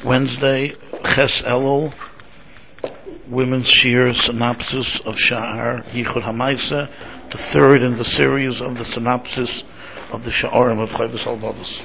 Wednesday, Ches Elul, Women's Shir synopsis of Sha'ar Yichud HaMaaseh, the third in the series of the synopsis of the Sha'arim of Chovos HaLevavos.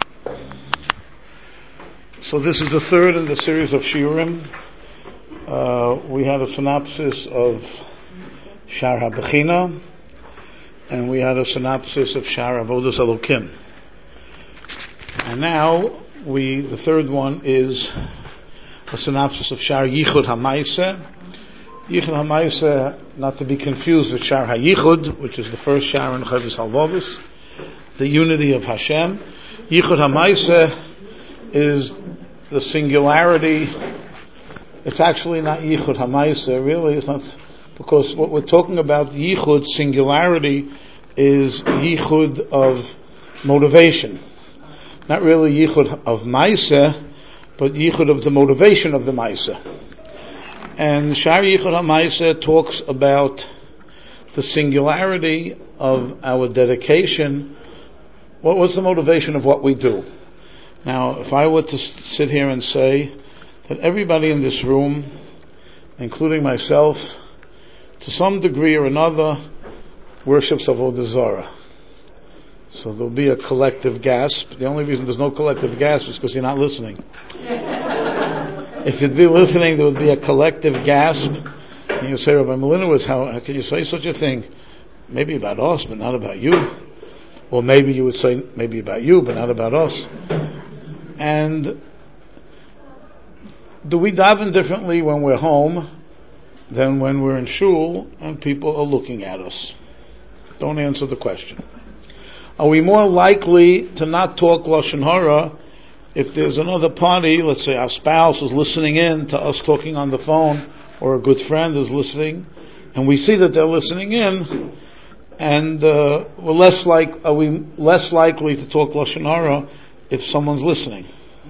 So this is the third in the series of Shiurim. We had a synopsis of Sha'ar HaBechina, and we had a synopsis of Sha'ar Avodas Elokim. And now the third one is a synopsis of Sha'ar Yichud HaMaaseh. Yichud HaMaaseh, not to be confused with Sha'ar HaYichud, which is the first Sha'ar in Chovos HaLevavos, the unity of Hashem. Yichud HaMaaseh is the singularity. It's actually not Yichud HaMaaseh, really. It's not, because what we're talking about, Yichud, singularity, is Yichud of motivation. Not really Yichud of Maaseh, but Yichud of the motivation of the Maaseh. And Sha'ar Yichud HaMaaseh talks about the singularity of our dedication. What's the motivation of what we do? Now, if I were to sit here and say that everybody in this room, including myself, to some degree or another, worships Avodah Zarah. So there'll be a collective gasp. The only reason there's no collective gasp is because you're not listening. If you'd be listening, there would be a collective gasp. And you say, Rabbi Malinowitz, how can you say such a thing? Maybe about us, but not about you. Or maybe you would say, maybe about you, but not about us. And do we daven differently when we're home than when we're in shul and people are looking at us? Don't answer the question. Are we more likely to not talk Lashon Hara if there's another party, let's say our spouse is listening in to us talking on the phone, or a good friend is listening, and we see that they're listening in, and are we less likely to talk Lashon Hara if someone's listening?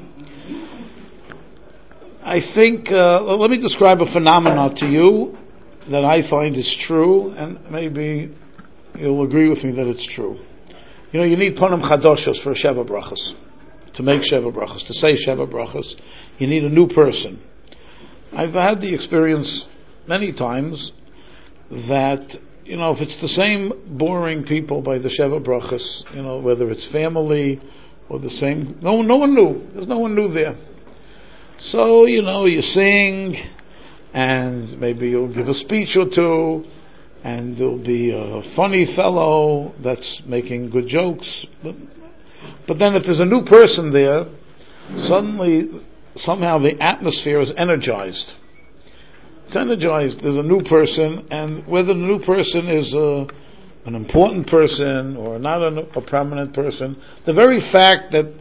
I think, let me describe a phenomenon to you that I find is true, and maybe you'll agree with me that it's true. You know, you need Ponim Chadoshos for Sheva Brachos. To make Sheva Brachos, to say Sheva Brachos, you need a new person. I've had the experience many times that, if it's the same boring people by the Sheva Brachos, whether it's family or the same, no one new. There's no one new there. So, you sing, and maybe you'll give a speech or two, and there'll be a funny fellow that's making good jokes. But then if there's a new person there, suddenly, somehow the atmosphere is energized. It's energized. There's a new person, and whether the new person is an important person or not a prominent person, the very fact that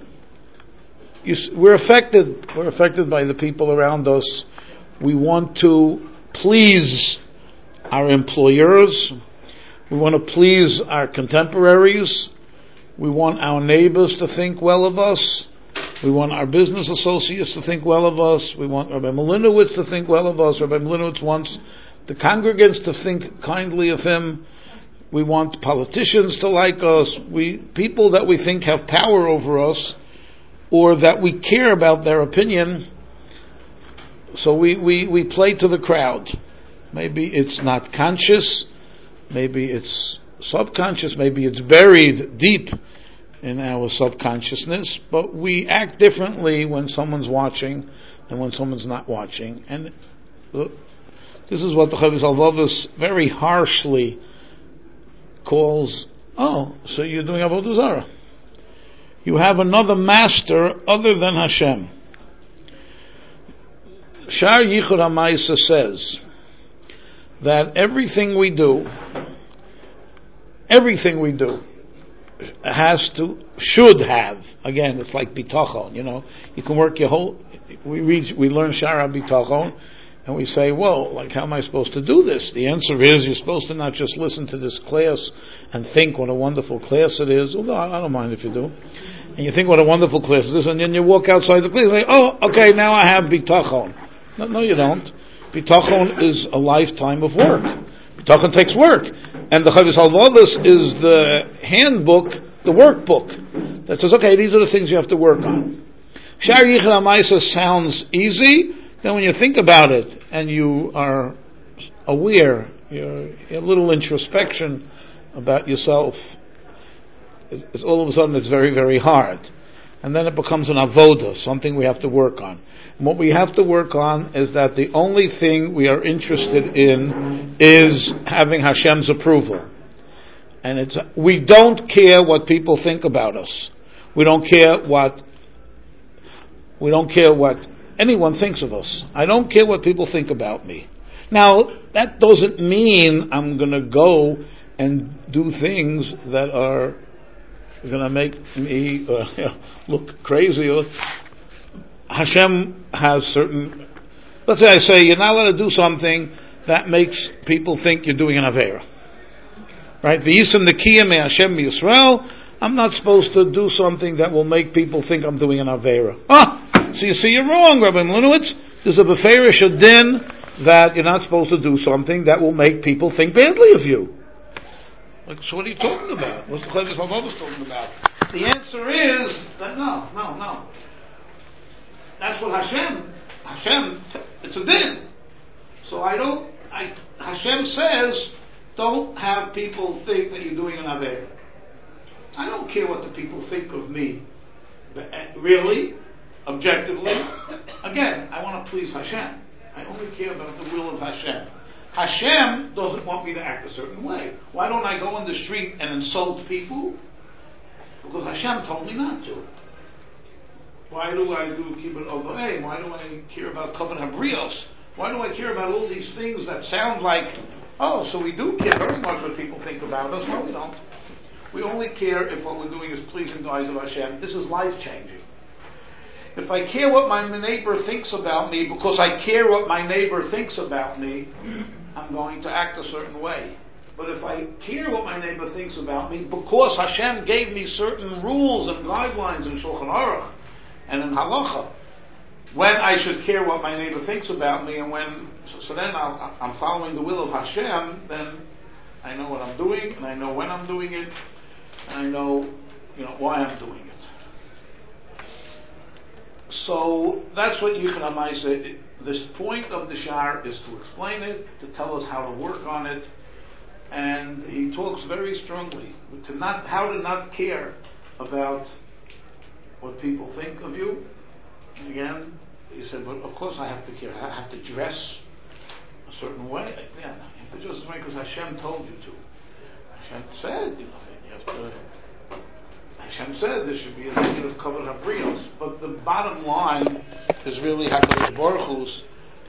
we're affected by the people around us. We want to please our employers. We want to please our contemporaries. We want our neighbors to think well of us. We want our business associates to think well of us. We want Rabbi Malinowitz to think well of us. Rabbi Malinowitz wants the congregants to think kindly of him. We want politicians to like us. People that we think have power over us, or that we care about their opinion. So we play to the crowd. Maybe it's not conscious, maybe it's subconscious, maybe it's buried deep in our subconsciousness, but we act differently when someone's watching than when someone's not watching. And this is what the Chovos HaLevavos very harshly calls, so you're doing Avodah Zarah. You have another master other than Hashem. Sha'ar Yichud HaMaaseh says that everything we do should have, again, it's like bitachon, you can work your whole, we learn Sha'ar HaBitachon, and we say, how am I supposed to do this? The answer is, you're supposed to not just listen to this class and think what a wonderful class it is, although I don't mind if you do, and you think what a wonderful class it is, and then you walk outside the class and say, okay, now I have bitachon. No, you don't. Bitachon is a lifetime of work. Bitachon takes work. And the Chovos HaLevavos is the handbook, the workbook, that says, okay, these are the things you have to work on. Shar Yichud HaMaisa sounds easy. Then when you think about it and you are aware, you're a little introspection about yourself, it's all of a sudden it's very, very hard. And then it becomes an avoda, something we have to work on. And what we have to work on is that the only thing we are interested in is having Hashem's approval. And we don't care what people think about us. We don't care what anyone thinks of us. I don't care what people think about me. Now, that doesn't mean I'm going to go and do things that are going to make me look crazy. Hashem has certain... Let's say I say, you're not allowed to do something that makes people think you're doing an Aveira. Right? V'yisem nekiya me Hashem Yisrael. I'm not supposed to do something that will make people think I'm doing an Aveira. So you see, you're wrong, Rabbi Mlinowitz. There's a Beferish din that you're not supposed to do something that will make people think badly of you. Like, so what are you talking about? What's the Chovos HaLevavos talking about? The answer is that no. That's what Hashem, it's a din. So Hashem says, don't have people think that you're doing an Aveira. I don't care what the people think of me. Really, objectively. Again, I want to please Hashem. I only care about the will of Hashem. Hashem doesn't want me to act a certain way. Why don't I go in the street and insult people? Because Hashem told me not to. Why do I do kibbut ova'im? Why do I care about kavod habrios? Why do I care about all these things that sound like, so we do care very much what people think about us? No, we don't. We only care if what we're doing is pleasing the eyes of Hashem. This is life-changing. If I care what my neighbor thinks about me because I care what my neighbor thinks about me, I'm going to act a certain way. But if I care what my neighbor thinks about me because Hashem gave me certain rules and guidelines in Shulchan Aruch and in Halacha, when I should care what my neighbor thinks about me, and so then I'm following the will of Hashem, then I know what I'm doing, and I know when I'm doing it, and I know, why I'm doing it. So that's what Yichud HaMaisa. This point of the Shar is to explain it, to tell us how to work on it, and he talks very strongly how to not care about what people think of you. And again, he said, but of course I have to care. I have to dress a certain way. Yeah, you have to dress because Hashem told you to. Hashem said, you have to. Hashem said there should be a thing of kavod habrios, but the bottom line is really HaKadosh Baruch Hu's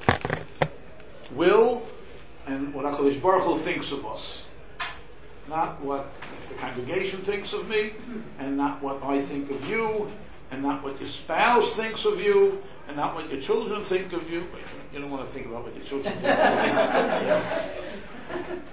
will and what HaKadosh Baruch Hu thinks of us, not what the congregation thinks of me, and not what I think of you, and not what your spouse thinks of you, and not what your children think of you. You don't want to think about what your children think of you.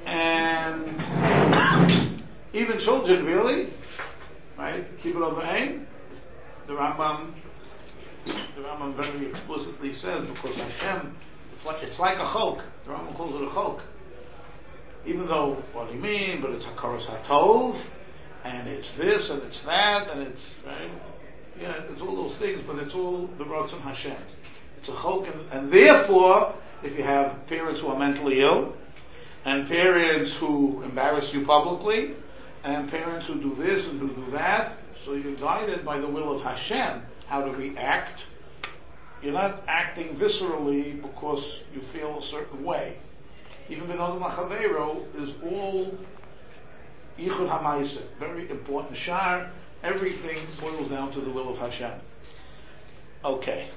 And even children, really. Right? Keep it over aim. The Rambam very explicitly says, because Hashem, it's like a chok. The Rambam calls it a chok. Even though, what do you mean? But it's hakaras hatov, and it's this, and it's that, and it's, right? Yeah, it's all those things, but it's all the Ratzon Hashem. It's a chok, and therefore, if you have parents who are mentally ill, and parents who embarrass you publicly, and parents who do this and who do that, so you're guided by the will of Hashem how to react. You're not acting viscerally because you feel a certain way. Even B'nodam L'Chaveiro is all Yichud HaMaisa, very important Shar. Everything boils down to the will of Hashem. Okay.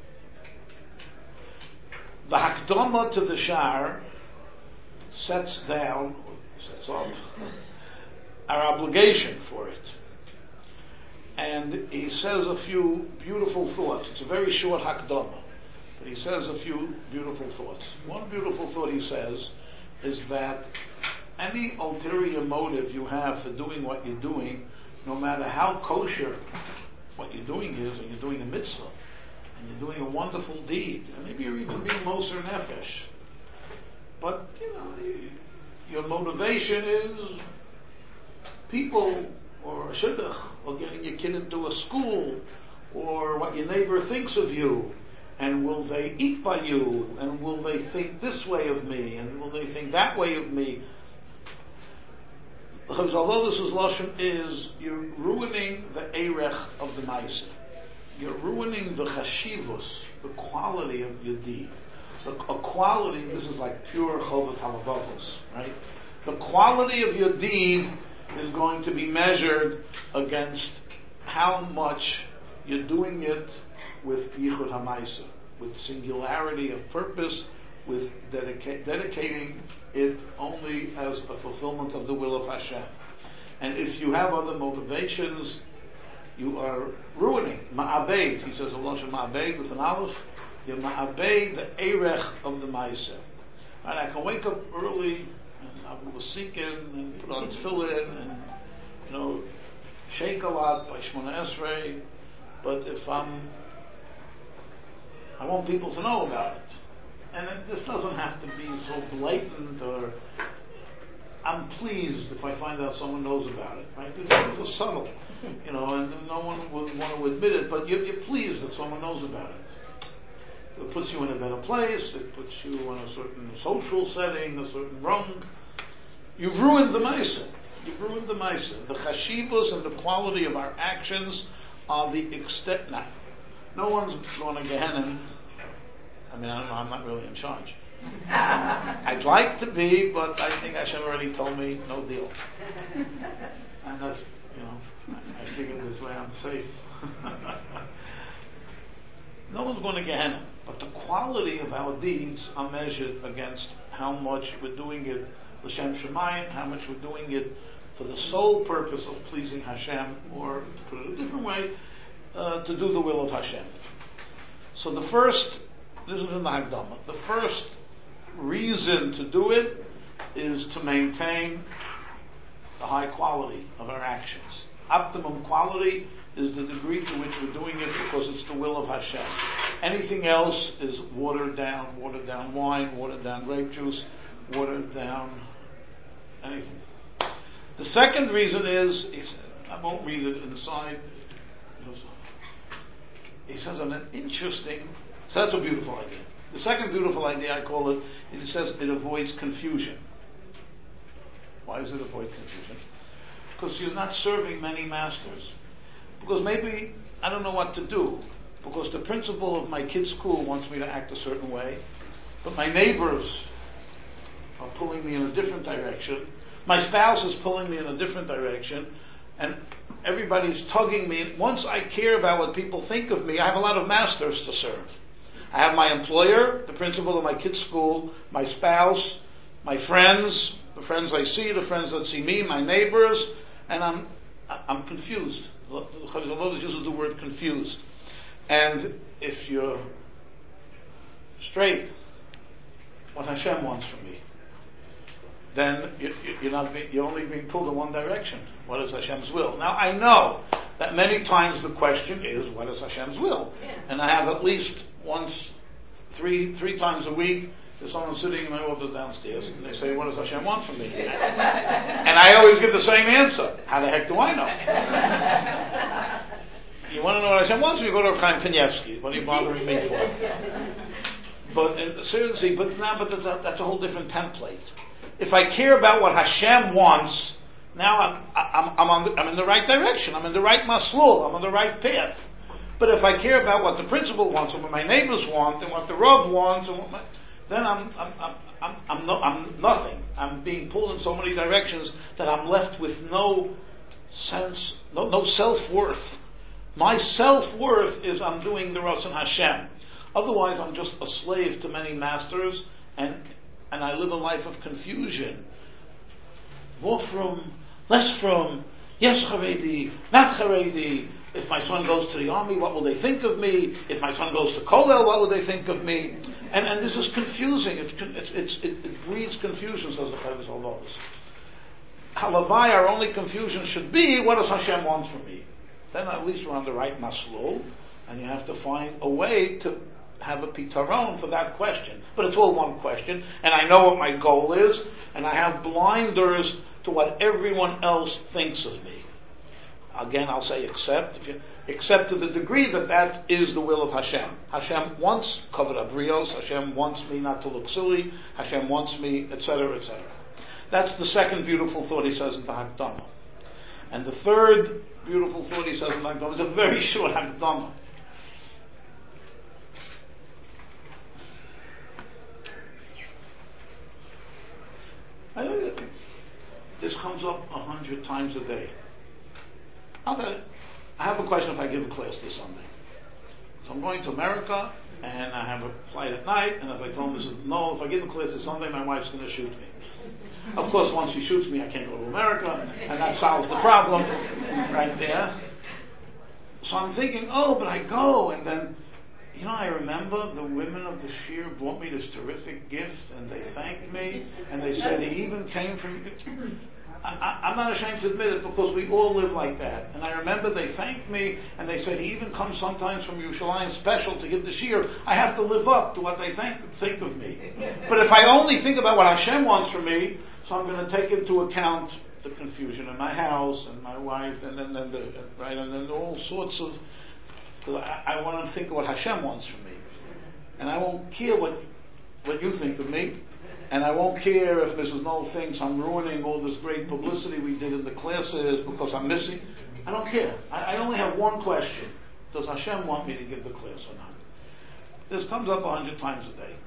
The Hakdama to the Shar sets up our obligation for it. And he says a few beautiful thoughts. It's a very short Hakdama, but he says a few beautiful thoughts. One beautiful thought he says is that any ulterior motive you have for doing what you're doing, no matter how kosher what you're doing is, and you're doing a mitzvah, and you're doing a wonderful deed, and maybe you're even being Moser Nefesh, but your motivation is people, or a shidduch, or getting your kid into a school, or what your neighbor thinks of you, and will they eat by you, and will they think this way of me, and will they think that way of me. Because although this is Lashon, you're ruining the Eirech of the Maisa. You're ruining the Chashivus, the quality of your deed. A quality, this is like pure Chovas Halavavos, right? The quality of your deed is going to be measured against how much you're doing it with Yichud HaMaisa, with singularity of purpose, with dedicating it only as a fulfillment of the will of Hashem. And if you have other motivations, you are ruining. Ma'abeid, he says, Allah Shem Ma'abeid with an aleph, you're Ma'abeid, the Eirech of the Maisa. And I can wake up early, and I will sink in, and put on tefillin, and, shake a lot by Shmona Esrei, but if I want people to know about it. And this doesn't have to be so blatant, or I'm pleased if I find out someone knows about it, right? These things are subtle, and no one would want to admit it, but you're pleased that someone knows about it. It puts you in a better place, it puts you in a certain social setting, a certain rung. You've ruined the Maisa. You've ruined the Maisa. The chashivos and the quality of our actions are the extent. Now, no one's going to Gehenna. I don't know, I'm not really in charge. I'd like to be, but I think Hashem already told me, no deal. And that's, I figured this way I'm safe. No one's going to Gehenna, but the quality of our deeds are measured against how much we're doing it l'shem shemayim, how much we're doing it for the sole purpose of pleasing Hashem, or to put it a different way, to do the will of Hashem. So this is in the Hagdama, the first reason to do it is to maintain the high quality of our actions. Optimum quality is the degree to which we're doing it because it's the will of Hashem. Anything else is watered down wine, watered down grape juice, watered down anything. The second reason is, I won't read it inside, he says an interesting, so that's a beautiful idea. The second beautiful idea, I call it, it says it avoids confusion. Why does it avoid confusion? Because you're not serving many masters. Because maybe I don't know what to do. Because the principal of my kid's school wants me to act a certain way, but my neighbors are pulling me in a different direction. My spouse is pulling me in a different direction, and everybody's tugging me. Once I care about what people think of me, I have a lot of masters to serve. I have my employer, the principal of my kid's school, my spouse, my friends, the friends I see, the friends that see me, my neighbors, and I'm confused. Chazal uses the word confused. And if you're straight, what Hashem wants from me, then you're only being pulled in one direction. What is Hashem's will? Now I know that many times the question is, what is Hashem's will? And I have at least three times a week, there's someone sitting in my office downstairs, and they say, what does Hashem want from me? And I always give the same answer. How the heck do I know? You want to know what Hashem wants from you? Go to Chaim Kanievsky. What are you bothering me for? But seriously, that's a whole different template. If I care about what Hashem wants, now I'm in the right direction. I'm in the right maslul. I'm on the right path. But if I care about what the principal wants, and what my neighbors want, and what the Rav wants, and then I'm nothing. I'm being pulled in so many directions that I'm left with no sense, no self-worth. My self-worth is I'm doing the Ratzon Hashem. Otherwise, I'm just a slave to many masters, and I live a life of confusion. More from, less from, yes Haredi, not Haredi. If my son goes to the army, what will they think of me? If my son goes to Kollel, what will they think of me? And this is confusing. It breeds confusion, says the Chavis Halvos. Halavai, our only confusion should be, what does Hashem want from me? Then at least we're on the right maslul, and you have to find a way to have a pitaron for that question. But it's all one question, and I know what my goal is, and I have blinders to what everyone else thinks of me. Again, I'll say except, except to the degree that that is the will of Hashem. Hashem wants kavod habrios, Hashem wants me not to look silly, Hashem wants me, etc., etc. That's the second beautiful thought he says in the Hakdama. And the third beautiful thought he says in the Hakdama is a very short Hakdama. This comes up 100 times a day. Okay. I have a question if I give a class this Sunday. So I'm going to America, and I have a flight at night, and if I tell them, no, if I give a class this Sunday, my wife's going to shoot me. Of course, once she shoots me, I can't go to America, and that solves the problem right there. So I'm thinking, but I go, and then, I remember the women of the shir brought me this terrific gift, and they thanked me, and they said he even came from... I'm not ashamed to admit it, because we all live like that. And I remember they thanked me, and they said he even comes sometimes from Yerushalayim special to give the shir. I have to live up to what they think of me. But if I only think about what Hashem wants from me, so I'm going to take into account the confusion in my house, and my wife, and then all sorts of... Because I want to think of what Hashem wants from me. And I won't care what you think of me. And I won't care if Mrs. Knoll thinks I'm ruining all this great publicity we did in the classes because I'm missing. I don't care. I only have one question. Does Hashem want me to give the class or not? This comes up 100 times a day.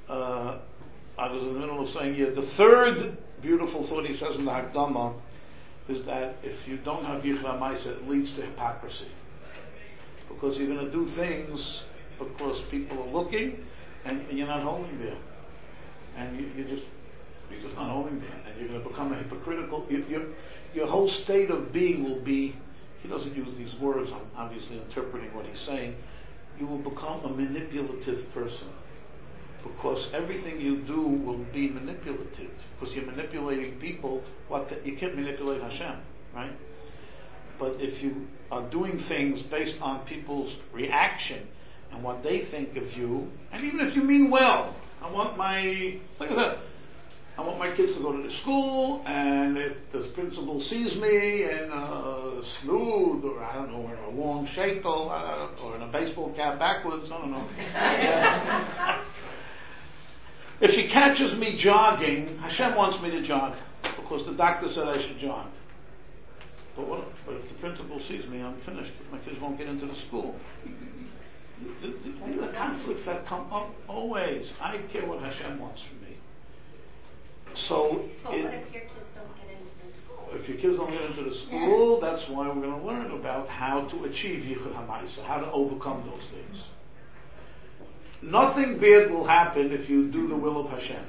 I was in the middle of saying the third beautiful thought he says in the Hakdama is that if you don't have Yichud HaMaaseh, it leads to hypocrisy. Because you're going to do things because people are looking and you're not holding there. And you're just not holding there. And you're going to become a hypocritical... Your whole state of being will be... He doesn't use these words, I'm obviously interpreting what he's saying. You will become a manipulative person. Because everything you do will be manipulative. Because you're manipulating people. You can't manipulate Hashem, right? But if you are doing things based on people's reaction and what they think of you, and even if you mean well, I want my kids to go to the school, and if the principal sees me in a snood, or I don't know, in a long shaitel, or in a baseball cap backwards, I don't know. If she catches me jogging, Hashem wants me to jog, because the doctor said I should jog. But if the principal sees me, I'm finished. My kids won't get into the school. The conflicts that come up always. I care what Hashem wants from me. So, what if your kids don't get into the school? If your kids don't get into the school, that's why we're going to learn about how to achieve Yichud HaMaaseh, how to overcome those things. Nothing bad will happen if you do the will of Hashem.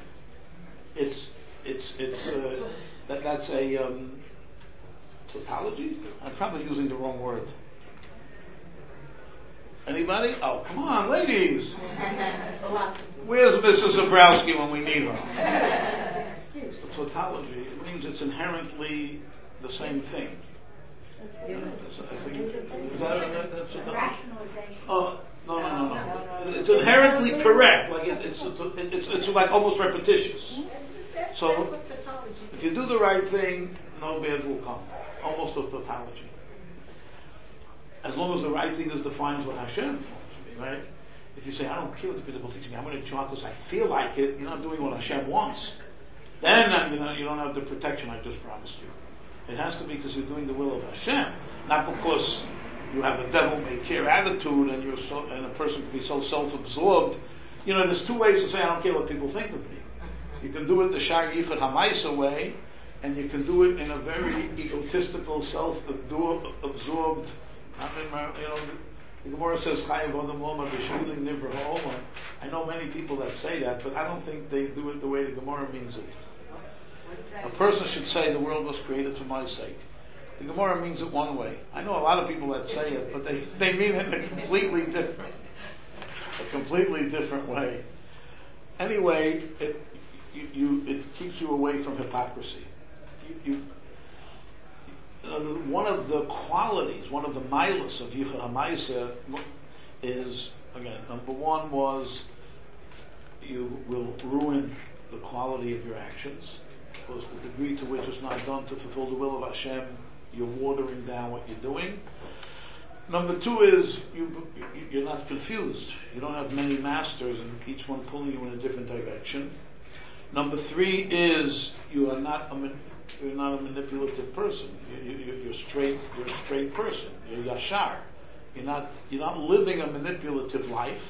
That's a tautology? I'm probably using the wrong word. Anybody? Oh, come on, ladies. Where's Mrs. Zabrowski when we need her? The tautology, it means it's inherently the same thing. Rationalization. Oh, no. It's inherently correct. Like it's like almost repetitious. So if you do the right thing, no bad will come. Almost a tautology. As long as the right thing is defined what Hashem wants me, right? If you say, I don't care what the people think of me, I'm going to jog because I feel like it, you're not doing what Hashem wants. Then you don't have the protection I just promised you. It has to be because you're doing the will of Hashem, not because you have a devil may care attitude and a person can be so self-absorbed. There's two ways to say I don't care what people think of me. You can do it the Shar Yichud HaMaaseh way, and you can do it in a very egotistical, self-absorbed. The Gemara says, I know many people that say that, but I don't think they do it the way the Gemara means it. A person should say the world was created for my sake. The Gemara means it one way. I know a lot of people that say it, but they mean it in a completely different way. Anyway, it keeps you away from hypocrisy. One of the qualities, one of the milas of Yichud HaMaaseh is, again, number one was you will ruin the quality of your actions, because the degree to which it's not done to fulfill the will of Hashem, you're watering down what you're doing. Number two is you're not confused. You don't have many masters and each one pulling you in a different direction. Number three is you're not a manipulative person. You're straight. You're a straight person. You're yashar. You're not living a manipulative life.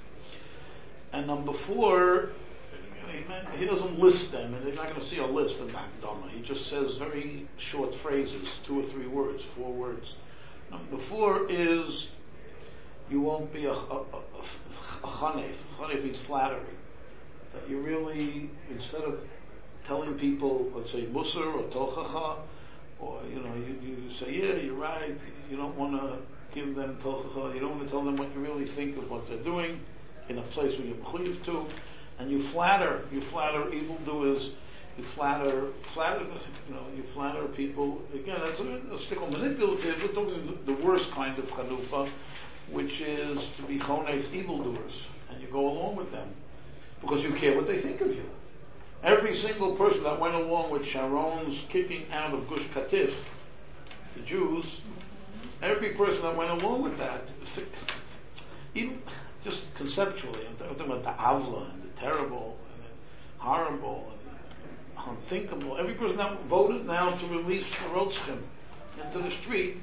And number four, he doesn't list them, and they're not going to see a list of Akdama. He just says very short phrases, 2 or 3 words, 4 words. Number four is you won't be a chanef. Chanef means flattery. That you really, instead of telling people, let's say, musar or tochacha, or you say, yeah, you're right. You don't want to give them tochacha. You don't want to tell them what you really think of what they're doing in a place where you're mechuyev to, and you flatter evildoers. You flatter people. Again, that's a stickle manipulative. We're talking the worst kind of chanufa, which is to be chonef evildoers, and you go along with them because you care what they think of you. Every single person that went along with Sharon's kicking out of Gush Katif, the Jews, every person that went along with that, even just conceptually, I'm talking about the avla and the terrible and the horrible and unthinkable. Every person that voted now to release the Rotzchim into the street,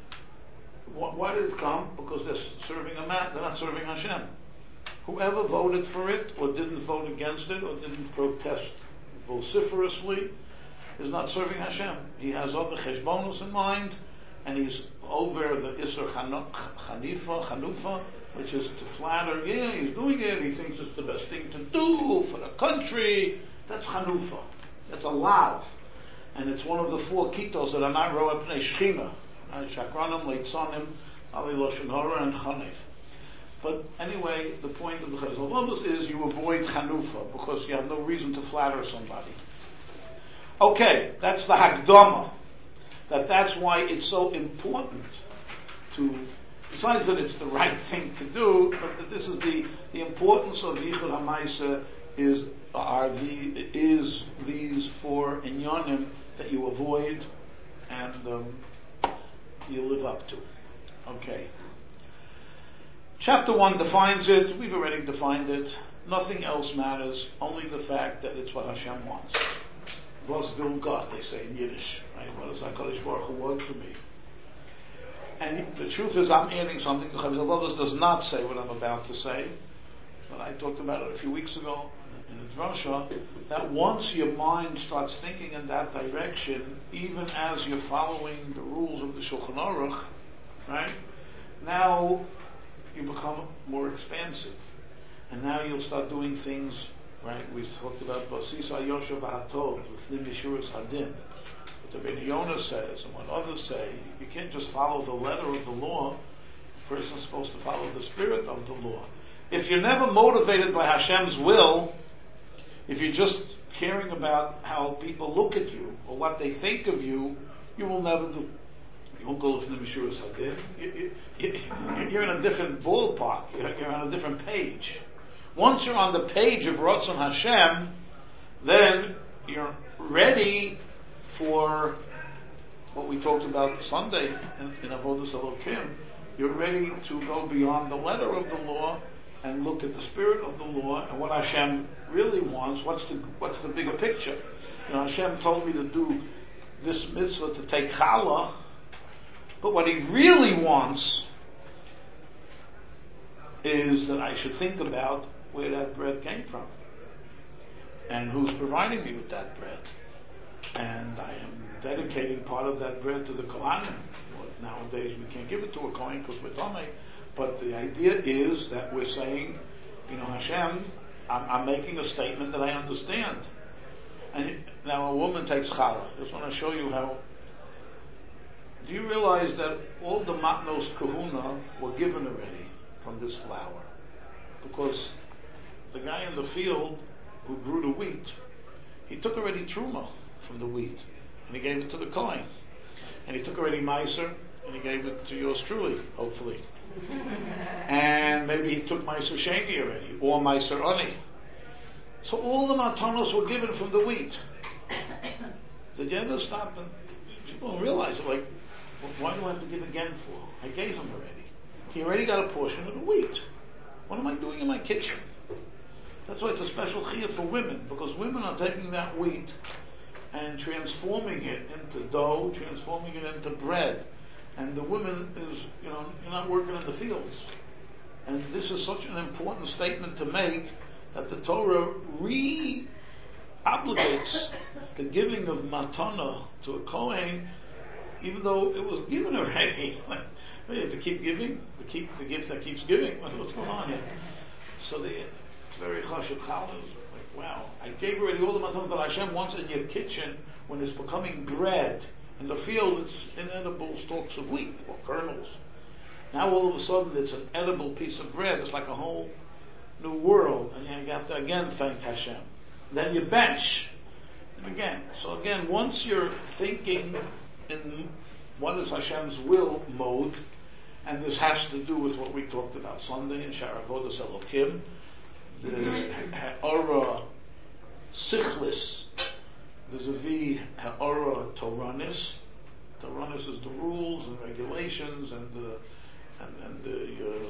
why did it come? Because they're serving a man, they're not serving Hashem. Whoever voted for it, or didn't vote against it, or didn't protest vociferously, is not serving Hashem. He has other cheshbonos in mind, and he's over the Isser Chanufa, which is to flatter. Yeah, he's doing it. He thinks it's the best thing to do for the country. That's Chanufa. That's a lav, and it's one of the 4 kitos that are not roa pnei shchina, shakranim, leitzanim, ali loshen hara, and chanef. But anyway, the point of the Chazal Vavos is you avoid chanufa because you have no reason to flatter somebody. Okay, that's the Hakdama. That's why it's so important to, besides that it's the right thing to do, but that this is the importance of Yichud HaMaisa is these 4 inyanim that you avoid and you live up to. Okay. Chapter 1 defines it. We've already defined it. Nothing else matters. Only the fact that it's what Hashem wants. Was will God, they say in Yiddish. Right? What does HaKadosh Baruch Hu want from me? And the truth is, I'm adding something. The Chazal Vavos does not say what I'm about to say. But I talked about it a few weeks ago in the Drasha, that once your mind starts thinking in that direction, even as you're following the rules of the Shulchan Aruch, right? Now you become more expansive. And now you'll start doing things, right? We talked about Basis HaYosha V'Hatov, L'fnim Yeshuras Hadin. What the Ben Yonah says, and what others say, you can't just follow the letter of the law. A person's supposed to follow the spirit of the law. If you're never motivated by Hashem's will, if you're just caring about how people look at you or what they think of you, you will never do. You won't go L'fnim Yeshuras Hadin. You're in a different ballpark. You're on a different page. Once you're on the page of Ratzon Hashem, then you're ready for what we talked about Sunday in Avodas Elokim. You're ready to go beyond the letter of the law and look at the spirit of the law and what Hashem really wants. What's the bigger picture? Hashem told me to do this mitzvah to take challah, but what He really wants is that I should think about where that bread came from and who's providing me with that bread. And I am dedicating part of that bread to the Kohanim. Well, nowadays we can't give it to a Kohen because we're Tomei. But the idea is that we're saying, Hashem, I'm making a statement that I understand. And now a woman takes challah. I just want to show you how. Do you realize that all the matnos kahuna were given already from this flour? Because the guy in the field who grew the wheat, he took already truma from the wheat, and he gave it to the Kohen. And he took already Meiser, and he gave it to yours truly, hopefully. And maybe he took Meiser Sheni already, or Meiser Oni. So all the matanos were given from the wheat. Did you ever stop and people don't realize it? Like, Why do I have to give again for? I gave him already. He already got a portion of the wheat. What am I doing in my kitchen? That's why it's a special chiyuv for women, because women are taking that wheat and transforming it into dough, transforming it into bread. And the woman is, you're not working in the fields. And this is such an important statement to make, that the Torah obligates the giving of matana to a Kohen, even though it was given already. You have to keep giving, the gift that keeps giving. What's going on here? So it's very chashuv. Like, wow, I gave already all the matana that Hashem wants in your kitchen. When it's becoming bread in the field, it's inedible stalks of wheat or kernels. Now all of a sudden it's an edible piece of bread. It's like a whole new world, and you have to again thank Hashem. Then you bench again. So again, once you're thinking in what is Hashem's will mode, and this has to do with what we talked about Sunday in Shara Avodas Elokim, the Ha'ara Sichlis vis-a-vis Ha'ara Toranis. Toranis is the rules and regulations and the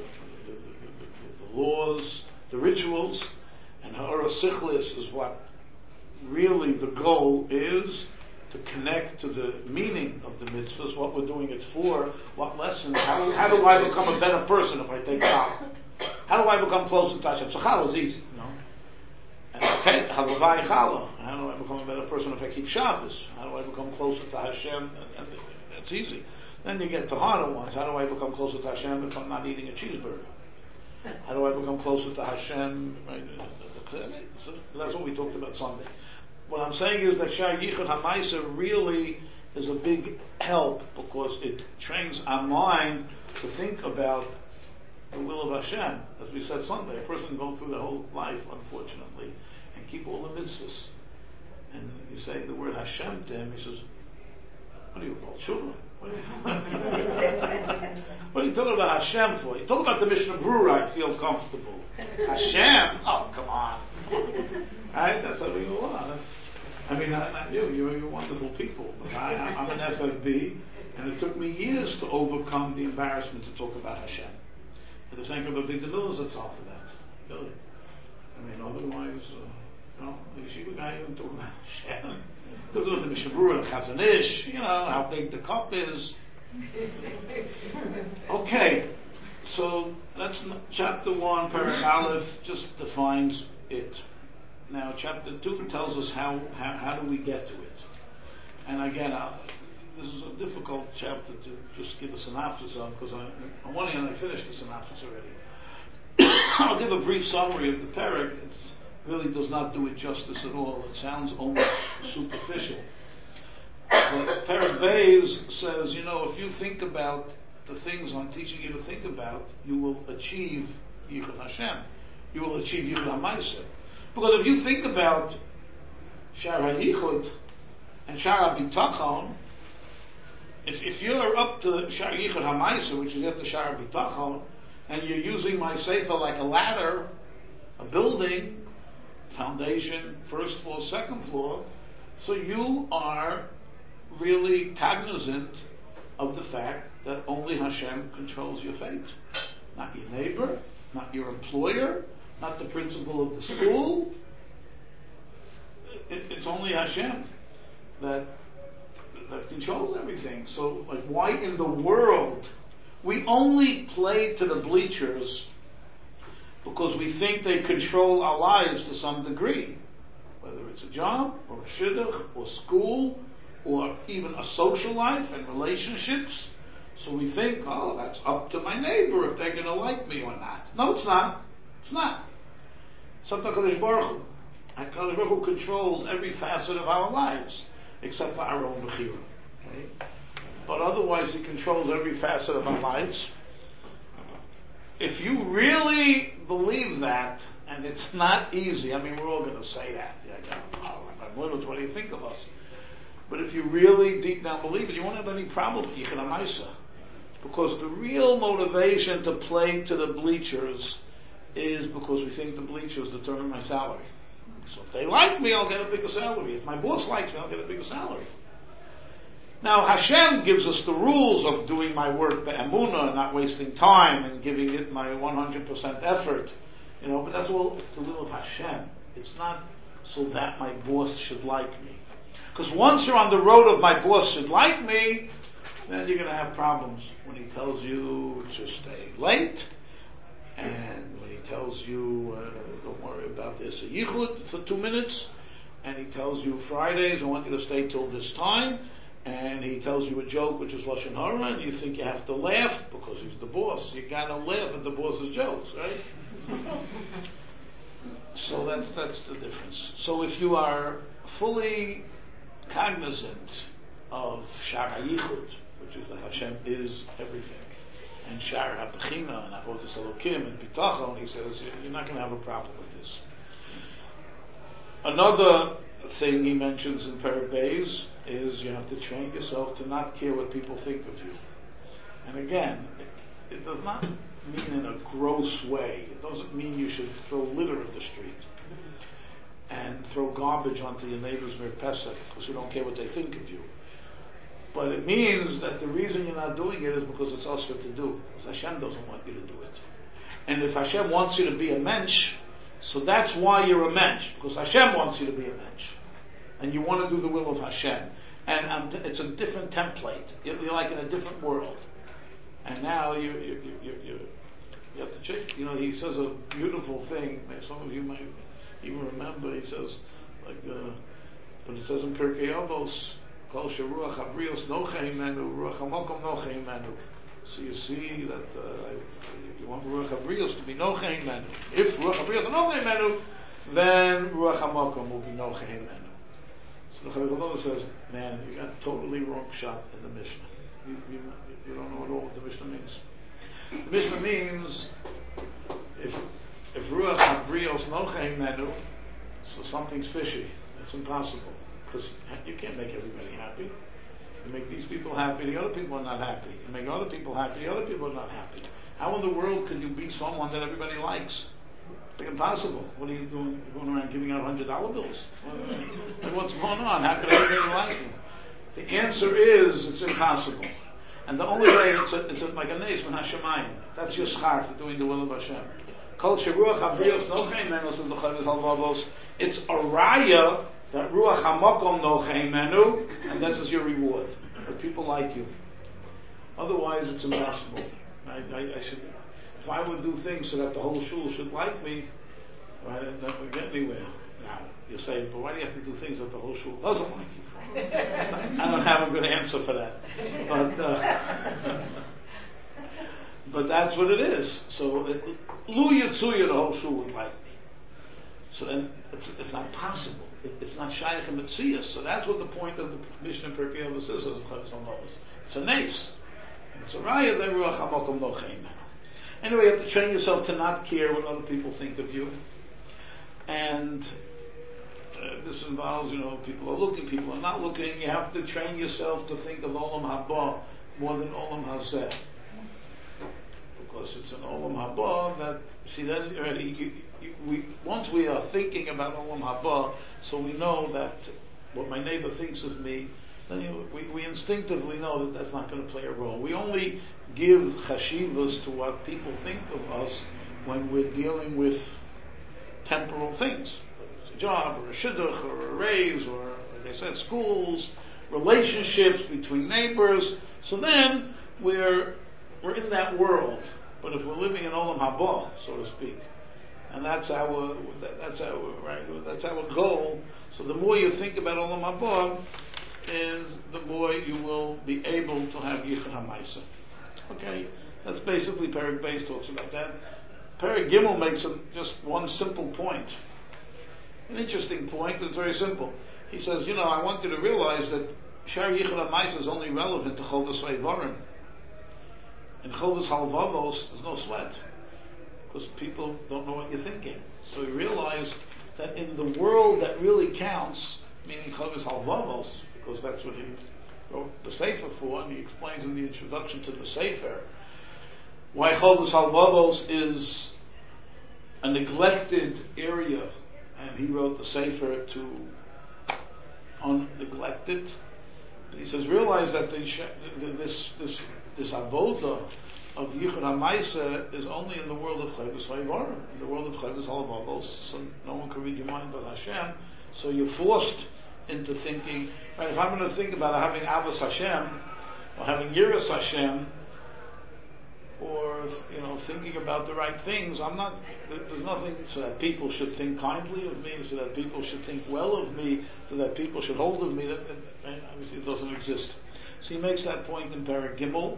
laws, the rituals, and Ha'ara Sichlis is what really the goal is, to connect to the meaning of the mitzvahs, what we're doing it for, what lessons, how do I become a better person if I take Challah? How do I become closer to Hashem? So Challah is easy, And okay, Halavai Challah. How do I become a better person if I keep Shabbos? How do I become closer to Hashem? And it's easy. Then you get to harder ones. How do I become closer to Hashem if I'm not eating a cheeseburger? How do I become closer to Hashem? Right? So that's what we talked about Sunday. What I'm saying is that Shar Yichud HaMaisa really is a big help, because it trains our mind to think about the will of Hashem. As we said Sunday, a person can go through their whole life, unfortunately, and keep all the mitzvahs. And you say the word Hashem to him, he says, what are you called? Children? What are you talking about Hashem for? You talk about the Mishnah Brura, I feel comfortable. Hashem? Oh, come on. Right? That's how we go on. I mean, not you. You're wonderful people. But I'm an FFB, and it took me years to overcome the embarrassment to talk about Hashem. And to think of a big devil's that's all for that. Really. I mean, otherwise, the yeshiva guy even talk about Hashem. Talk about the Mishnah Brura and Chazon Ish, how big the cup is. Okay, so that's chapter 1, Perek Aleph, just defines it. Now, chapter 2 tells us how do we get to it. And again, this is a difficult chapter to just give a synopsis of, because on one hand I finished the synopsis already. I'll give a brief summary of the Perek. It really does not do it justice at all. It sounds almost superficial. But Perek Beis says, if you think about the things I'm teaching you to think about, you will achieve Yichud Hashem. You will achieve Yichud HaMaisa. Because if you think about Shar HaYichud and Shar HaBitachon, if you're up to Shar Yichud HaMaisa, which is after Shar HaBitachon, and you're using my sefer like a ladder, a building, foundation, first floor, second floor, so you are really cognizant of the fact that only Hashem controls your fate. Not your neighbor, not your employer, not the principal of the school. It's only Hashem that controls everything. So, why in the world? We only play to the bleachers because we think they control our lives to some degree. Whether it's a job, or a shidduch, or school, or even a social life and relationships. So we think, that's up to my neighbor if they're going to like me or not. No, it's not. It's not. It's up to HaKadosh Baruch Hu. HaKadosh Baruch Hu controls every facet of our lives, except for our own bechira. Okay? But otherwise, He controls every facet of our lives. If you really believe that, and it's not easy, we're all going to say that. What do you think of us? But if you really deep down believe it, you won't have any problem with Yichud HaMaisa. Because the real motivation to play to the bleachers is because we think the bleachers determine my salary. So if they like me, I'll get a bigger salary. If my boss likes me, I'll get a bigger salary. Now Hashem gives us the rules of doing my work be'emunah, not wasting time and giving it my 100% effort. But that's all, it's the will of Hashem. It's not so that my boss should like me. Because once you're on the road of my boss should like me, then you're going to have problems when he tells you to stay late, and when he tells you don't worry about this a yichud for 2 minutes, and he tells you Fridays I want you to stay till this time, and he tells you a joke which is Lashon Hara, and you think you have to laugh because he's the boss. You gotta laugh at the boss's jokes, right? So that's the difference. So if you are fully cognizant of Shar HaYichud, which is that Hashem is everything, and Shar HaBechina and Avodas Elokim and Bitachon, he says you're not going to have a problem with this. Another thing he mentions in Perek Beis is you have to train yourself to not care what people think of you. And again, it does not mean in a gross way. It doesn't mean you should throw litter in the street and throw garbage onto your neighbor's Pesach because you don't care what they think of you. But it means that the reason you're not doing it is because it's also to do. Because Hashem doesn't want you to do it. And if Hashem wants you to be a mensch, so that's why you're a mensch. Because Hashem wants you to be a mensch. And you want to do the will of Hashem. And it's a different template. You're like in a different world. And now you have to check. He says a beautiful thing. Some of you might even remember. He says, but it says in Pirkei Avos, Kol sheruach habrios nochei menu, ruach hamokom nochei menu. So you see that you want ruach habrios to be nochei menu. If ruach habrios are nochei menu, then ruach hamokom will be nochei menu. So the Chavruch says, man, you got totally wrong shot in the Mishnah. You don't know at all what the Mishnah means. The Mishnah means if ruach habrios nochei menu, so something's fishy. It's impossible. Because you can't make everybody happy. You make these people happy, the other people are not happy. You make other people happy, the other people are not happy. How in the world could you be someone that everybody likes? It's impossible. What are you doing? You're going around giving out $100 bills? What's going on? How could everybody like you? The answer is it's impossible. And the only way it's like a neis min hashamayim. That's your schar for doing the will of Hashem. Kol sheruach habrios nochei menu says the Chavis Halvavos. It's a raya that ruach hamakom nochei menu, and this is your reward. But people like you. Otherwise, it's impossible. I should, if I would do things so that the whole shul should like me, right, that would get anywhere. Now you say, but why do you have to do things that the whole shul doesn't like you for? I don't have a good answer for that, but that's what it is. So lu yitzuya, the whole shul would like me. So then it's not possible. It's not shaykh and mitzias. So that's what the point of the Mishnah Pirkei Avos is. It's a nace. It's a raya that ruach hamokom nochei menu. Anyway, you have to train yourself to not care what other people think of you. And this involves, people are looking, people are not looking. You have to train yourself to think of olam haba more than olam hazeh. Because it's an olam haba that, see, then already, once we are thinking about olam haba, so we know that what my neighbor thinks of me, then we instinctively know that that's not going to play a role. We only give chashivas to what people think of us when we're dealing with temporal things, whether it's a job or a shidduch or a raise or, like I said, schools, relationships between neighbors. So then we're in that world. But if we're living in olam haba, so to speak, and that's our goal. So the more you think about olam haba, is the more you will be able to have yichud hamaisa. Okay, that's basically Perek Beis talks about that. Perek Gimel makes just one simple point, an interesting point, but it's very simple. He says, I want you to realize that shar yichud hamaisa is only relevant to chovas vayvarim. In chovas halvavos, there's no sweat because people don't know what you're thinking. So you realize that in the world that really counts, meaning chovas halvavos, because that's what he wrote the Sefer for, and he explains in the introduction to the Sefer why Chovas Halvavos is a neglected area, and he wrote the Sefer to unneglect it, He says, realize that this avoda of Yichud HaMaisa is only in the world of Chayvus Vayvarim, in the world of Chayvus Halavavos, so no one can read your mind but Hashem, so you're forced into thinking, right, if I'm going to think about having Avos Hashem, or having Yiras Hashem, or, thinking about the right things, there's nothing so that people should think kindly of me, so that people should think well of me, so that people should hold of me, that obviously it doesn't exist. So he makes that point in Perek Gimel.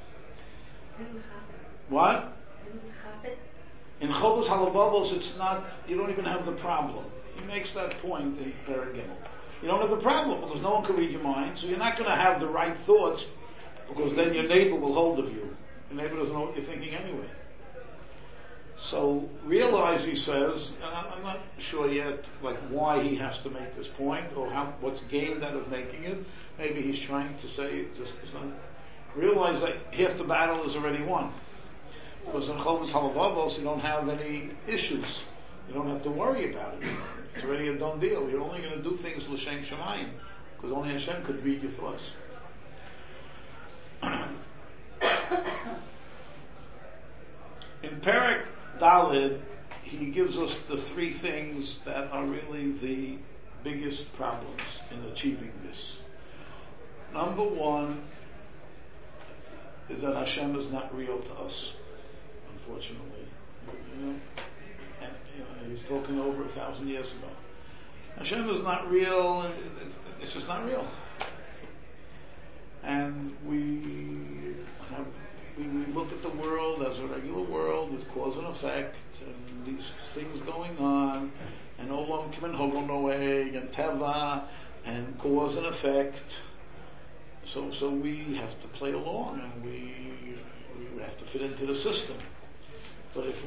What? In Chovos Halavavos, it's not, you don't even have the problem. He makes that point in Perek Gimel. You don't have the problem because no one can read your mind, so you're not going to have the right thoughts because then your neighbor will hold of you. Your neighbor doesn't know what you're thinking anyway. So realize, he says, and I'm not sure yet why he has to make this point or what's gained out of making it. Maybe he's trying to say realize that half the battle is already won. Because in Chovos Halavavos you don't have any issues. You don't have to worry about it. It's already a done deal. You're only going to do things l'shem shamayim, because only Hashem could read your thoughts. In Perek Daled, he gives us the three things that are really the biggest problems in achieving this. Number one is that Hashem is not real to us, unfortunately. And he's talking over 1,000 years ago. Hashem is not real, it's just not real. And we look at the world as a regular world with cause and effect, and these things going on, and Olam Kimin Hogon Noeg, and Teva, and cause and effect. So we have to play along, and we have to fit into the system. But if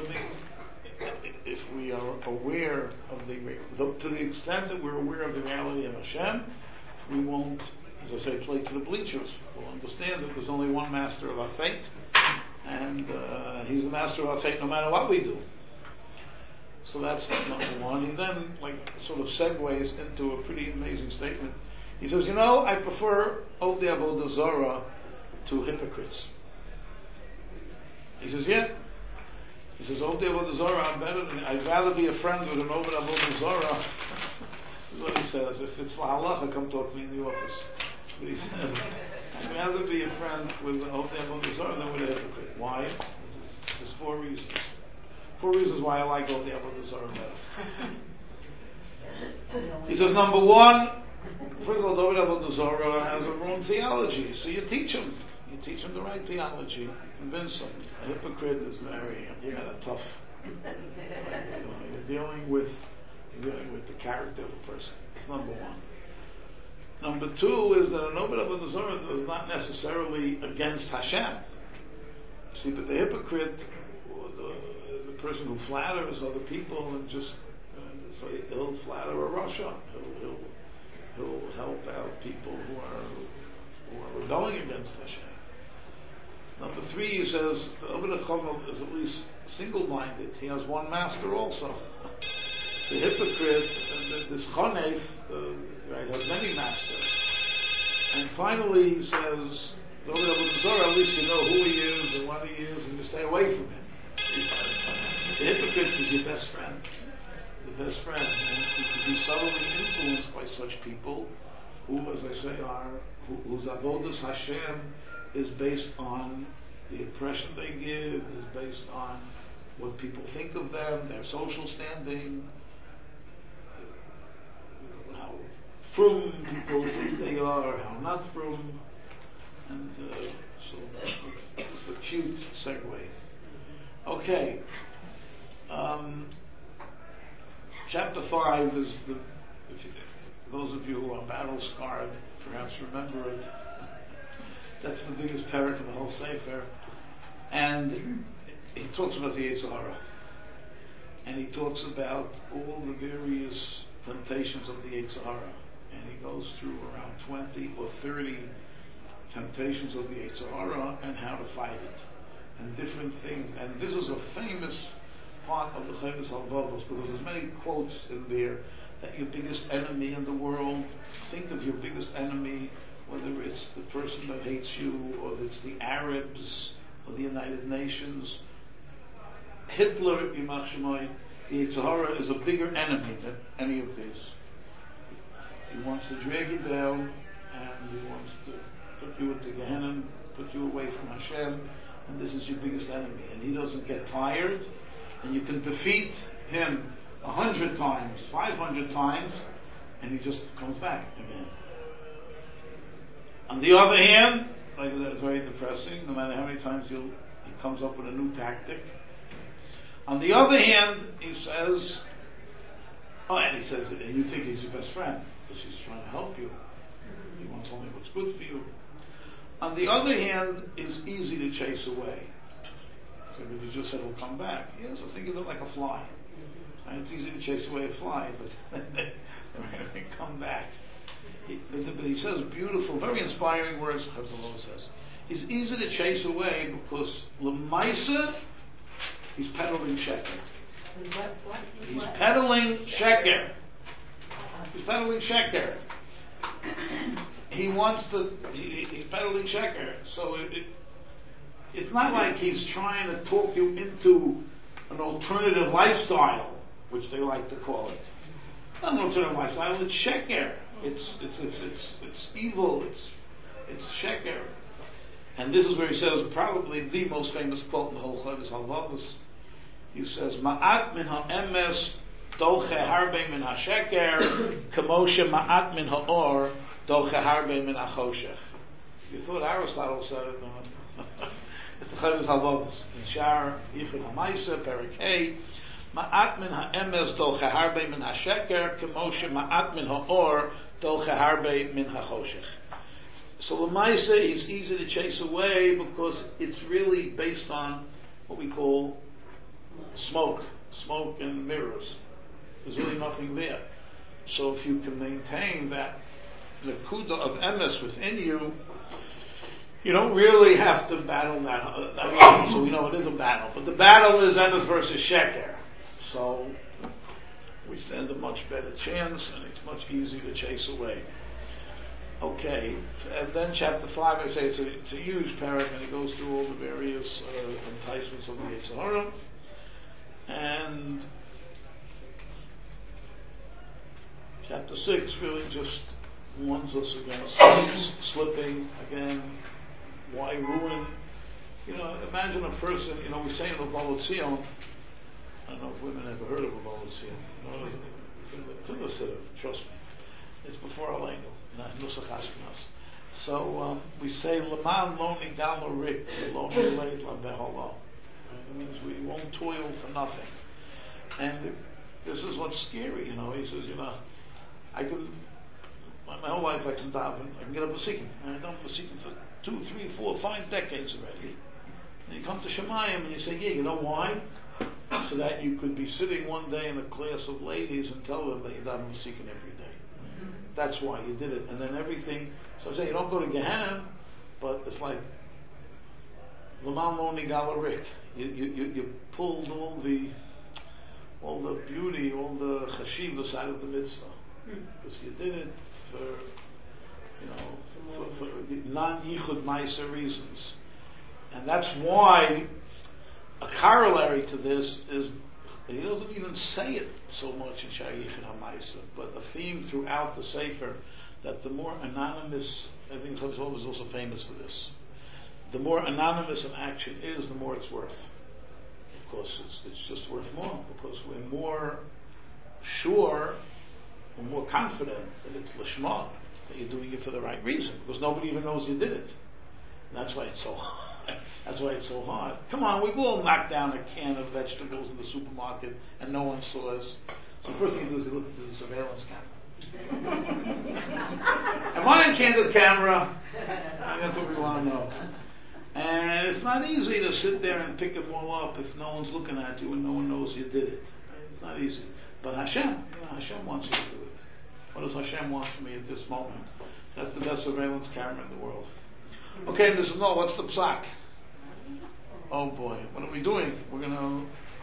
we are aware of to the extent that we're aware of the reality of Hashem, we won't, as I say, play to the bleachers. We'll understand that there's only one master of our fate, and he's the master of our fate no matter what we do. So that's number one. He then sort of segues into a pretty amazing statement. He says, I prefer Odei Avodah Zarah to hypocrites. He says, yeah. He says, Odei Avodah Zarah, I'd rather be a friend with an Odei Avodah Zarah. This is what he says. If it's La Halacha, come talk to me in the office. But he says, I'd rather be a friend with an Odei Avodah Zarah than with a hypocrite. Why? There's 4 reasons. 4 reasons why I like Odei Avodah Zarah better. He says, number one, first of all, Odei Avodah Zarah has a wrong theology. So you teach him. You teach him the right theology. You convince him. A hypocrite is you got a tough. You're dealing with the character of a person. It's number one. Number two is that an Odei Avodah Zarah is not necessarily against Hashem. See, but the hypocrite, or the person who flatters other people, and just so he'll flatter a Rasha. He'll help out people who are rebelling against Hashem. Number 3, he says the Oved HaChomer is at least single-minded. He has one master also. The hypocrite, this Chonef, has many masters. And finally, he says, the Oved Avodah, at least you know who he is and what he is, and you stay away from him. The hypocrite is your best friend. The best friend. And you can be subtly influenced by such people who, as I say, whose Avodas Hashem is based on the impression they give, is based on what people think of them, their social standing, how frum people think they are, how not frum, and so it's a cute segue. Okay, chapter 5 is those of you who are battle scarred perhaps remember it. That's the biggest parak of the whole Sefer. And he talks about the Yetzer Hara. And he talks about all the various temptations of the Yetzer Hara. And he goes through around 20 or 30 temptations of the Yetzer Hara and how to fight it. And different things. And this is a famous part of the Chovos Halavavos because there's many quotes in there that your biggest enemy in the world, think of your biggest enemy, whether it's the person that hates you, or it's the Arabs, or the United Nations. Hitler, Yimach Shemoy, the Yetzer Hara is a bigger enemy than any of these. He wants to drag you down, and he wants to put you into Gehenna, put you away from Hashem, and this is your biggest enemy. And he doesn't get tired, and you can defeat him 100 times, 500 times, and he just comes back again. On the other hand, like that's very depressing, no matter how many times he comes up with a new tactic. On the other hand, he says, and you think he's your best friend, because he's trying to help you. He wants only what's good for you. On the other hand, it's easy to chase away. So if you just said he'll come back, yes, I think of it like a fly. And it's easy to chase away a fly, but they come back. But he says beautiful, very inspiring words. Chazal says he's easy to chase away because Lemaisa, he's peddling sheker. He's peddling sheker. He's peddling sheker. He wants to. He's peddling sheker. So it's not like he's trying to talk you into an alternative lifestyle, which they like to call it. Not an alternative lifestyle. It's sheker. It's evil. It's sheker. And this is where he says probably the most famous quote in the whole Chovos Halevavos. He says, "Ma'at min ha'emes doche harbe min ha'sheker, k'moshe ma'at min ha'or doche harbe min ha'choshech." You thought Aristotle said it, no? It's the Chovos Halevavos in Shar Yichud HaMaisa Perek Hey. Ma'at min ha'emes doche harbe min ha'sheker, k'moshe ma'at min ha'or doche harbe min ha'choshech. So Lemaisa, he's easy to chase away because it's really based on what we call smoke and mirrors. There's really nothing there. So if you can maintain that nekuda of emes within you, you don't really have to battle that. So we know it is a battle, but the battle is emes versus sheker. So we stand a much better chance, and it's much easier to chase away. Okay, and then chapter 5, I say it's a huge paragraph, and it goes through all the various enticements of the Yetzer Hara. And chapter 6 really just warns us against slipping again. Why ruin? Imagine a person, we say in the Baal Tzion, I don't know if women ever heard of a Baal Tzion. It's in the Siddur, trust me. It's before Aleinu, not Nusach Ashkenaz. So we say, L'man lo nigal rik, lo niled la beholo. It means we won't toil for nothing. And this is what's scary, He says, I can, my whole life I can daven, I can get up a seeking. And I've done a seeking for 2, 3, 4, 5 decades already. And you come to Shemayim and you say, you know why? So that you could be sitting one day in a class of ladies and tell them that you daven a seeking every day. That's why you did it. And then everything, so I say you don't go to Gehenna, but it's like L'man lo nigal rik. You pulled all the beauty, all the chashivas out of the mitzvah. Because you did it for non-yichud ma'aser reasons. And that's why a corollary to this is, he doesn't even say it so much in Shar Yichud HaMaisa, but a theme throughout the Sefer, that the more anonymous, I think Chovos Halevavos is also famous for this, the more anonymous an action is, the more it's worth. Of course, it's just worth more, because we're more sure, we're more confident that it's Lishma, that you're doing it for the right reason, because nobody even knows you did it. And that's why it's so hard. That's why it's so hard. Come on, we've all knocked down a can of vegetables in the supermarket and no one saw us. So the first thing you do is you look at the surveillance camera. Am I on candid camera? That's what we want to know. And it's not easy to sit there and pick them all up if no one's looking at you and no one knows you did it. It's not easy. But Hashem, Hashem wants you to do it. What does Hashem want from me at this moment? That's the best surveillance camera in the world. Okay, what's the psak? Oh boy, what are we doing? We're going to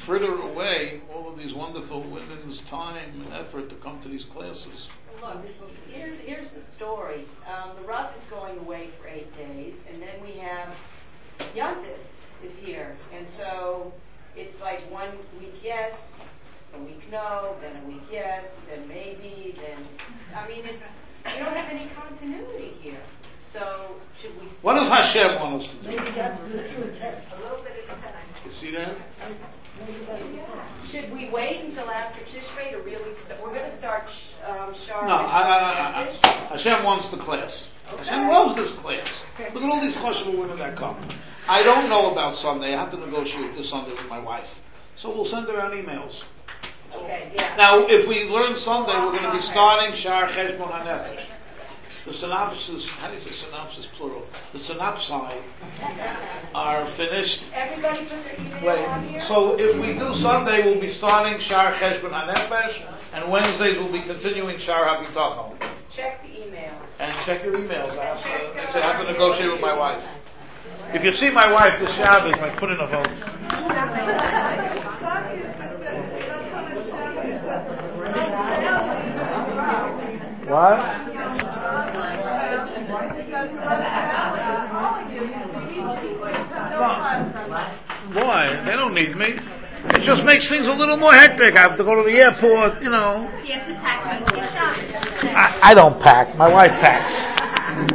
fritter away all of these wonderful women's time and effort to come to these classes. Look, here's the story. The Rav is going away for 8 days, and then we have Yontif is here. And so it's like 1 week yes, a week no, then a week yes, then maybe, then... I mean, we don't have any continuity here. So, should we... What does Hashem want us to do? A little bit at a time. You see that? Should we wait until after Tishrei to really start? We're going to start Shar. No, Hashem wants the class. Okay. Hashem loves this class. Look at all these chashuv women that come. I don't know about Sunday. I have to negotiate this Sunday with my wife. So we'll send around emails. Okay, yeah. Now, if we learn Sunday, we're going to be starting Shar Cheshbon HaNefesh. The synopsis, how do you say synopsis plural? The synopsi are finished. Everybody put their email on here? So if we do Sunday, we'll be starting Shar Cheshbon HaNefesh, and Wednesdays we'll be continuing Shar HaBitachon. Check the emails. And check your emails. I have to negotiate with my wife. If you see my wife this Shabbos, I put in a vote. What? Why? They don't need me. It just makes things a little more hectic. I have to go to the airport, He has to pack me. I don't pack. My wife packs.